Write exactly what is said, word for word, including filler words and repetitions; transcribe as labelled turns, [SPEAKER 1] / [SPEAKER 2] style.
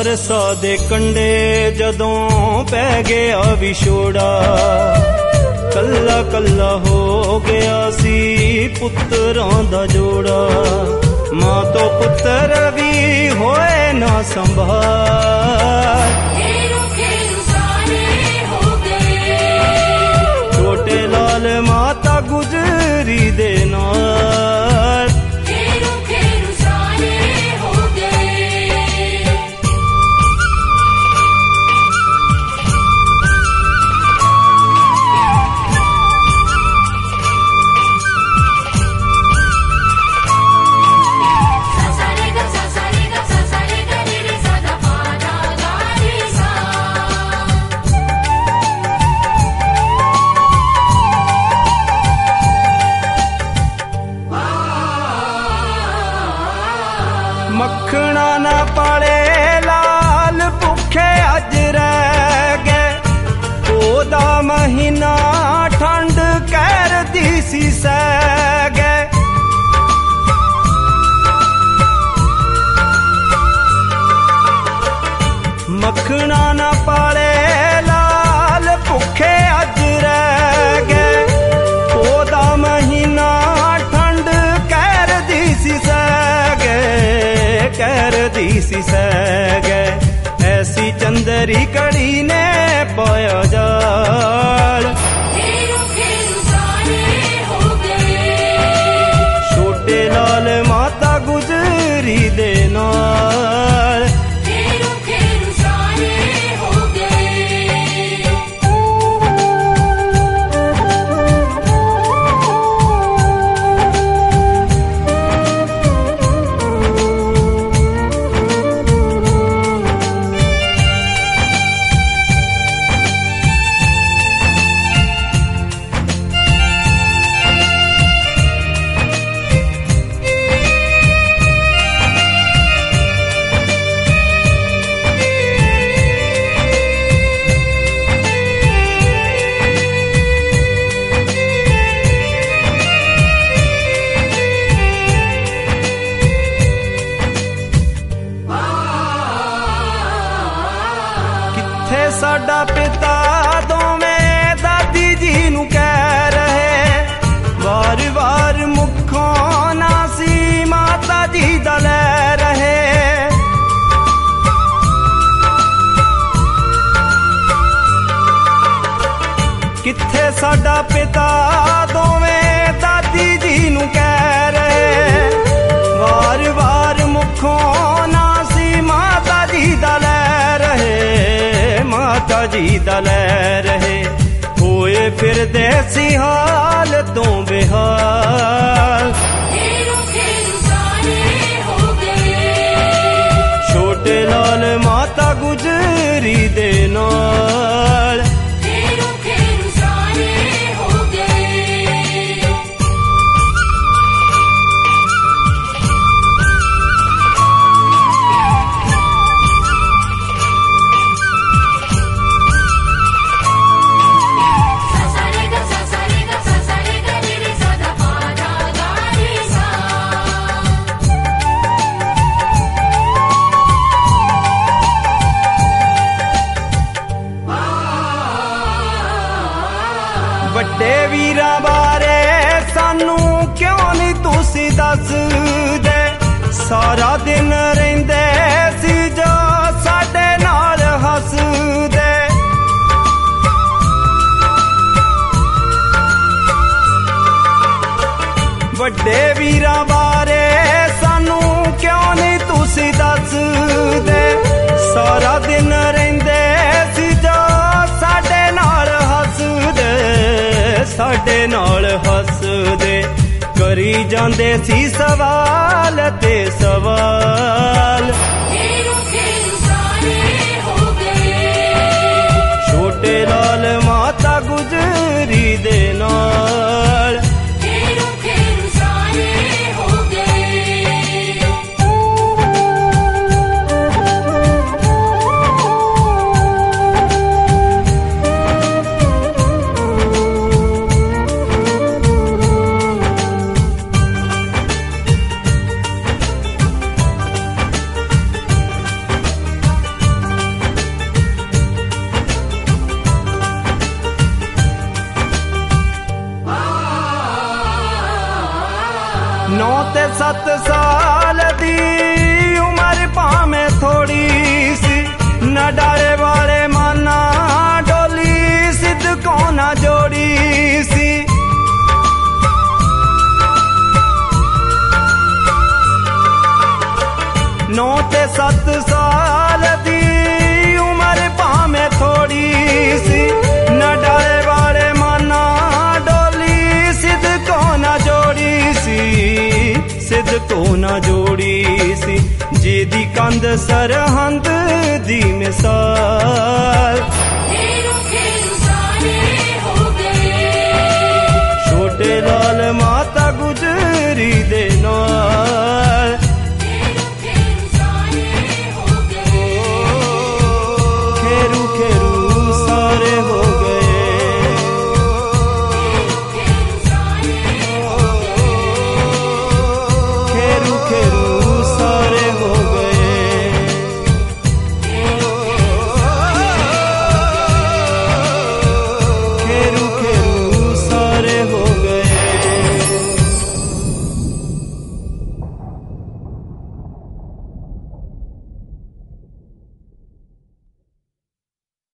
[SPEAKER 1] सरसा दे कंडे जदों पै गया विछोड़ा, कल्ला कल्ला हो गया सी पुत्रां दा जोड़ा। मां तो पुत्र भी होए ना संभाल, छोटे लाल माता गुजरी दे नाल। मखना ना पाले लाल भुखे अज रह गए, ओदा महीना ठंड कैर दी सी सह गए। मखना ना पाले लाल भुखे अज रह गए, ओदा महीना ठंड कैर दी सी सह गए, कैर दी सी सह गए। ऐसी चंदरी कड़ी ने पाया जाल, छोटे लाल माता गुजरी दे नाल। साडा पिता दोवें दादी जी नू कह रहे, वार वार मुखों ना सी माता जी दा लै रहे। किथे साडा पिता दोवें दादी जी नू कह रहे, वार वार मुखों ना सी माता जी दा लै रहे, माता जी दा लै रहे। होए फिर देसी हाल तो बेहाल, छोटे लाल माता गुजरी दे नाल। ਵੱਡੇ ਵੀਰਾਂ ਬਾਰੇ ਸਾਨੂੰ ਕਿਉਂ ਨਹੀਂ ਤੁਸੀਂ ਦੱਸਦੇ, ਸਾਰਾ ਦਿਨ ਰਹਿੰਦੇ ਸੀ ਜੋ ਸਾਡੇ ਨਾਲ ਹੱਸਦੇ। ਵੱਡੇ ਵੀਰਾਂ ਬਾਰੇ ਸਾਨੂੰ ਕਿਉਂ ਨਹੀਂ ਤੁਸੀਂ ਦੱਸਦੇ, ਸਾਰਾ ਦਿਨ ਰਹਿੰਦੇ ਸੀ ਜੋ ਸਾਡੇ ਨਾਲ ਹੱਸਦੇ, ਸਾਡੇ ਨਾਲ ਹੱਸਦੇ। ਕਰੀ ਜਾਂਦੇ ਸੀ ਸਵਾਲ ਤੇ ਸਵਾਲ, ਛੋਟੇ ਲਾਲ ਮਾਤਾ ਗੁਜਰੀ ਦੇ ਨਾਲ। ते सत साल दी उम्र भाਵੇਂ थोड़ी सी, न डारे वाले माना डोली सिद्ध को ना जोड़ी सी। नौ ते सत साल दी उम्र भाਵੇਂ थोड़ी सी, न डारे वाले माना डोली सिद्ध को ना जोड़ी सी, सिद्ध को ना जोड़ी सी। जी दी कंध सरहंद दी मिसाल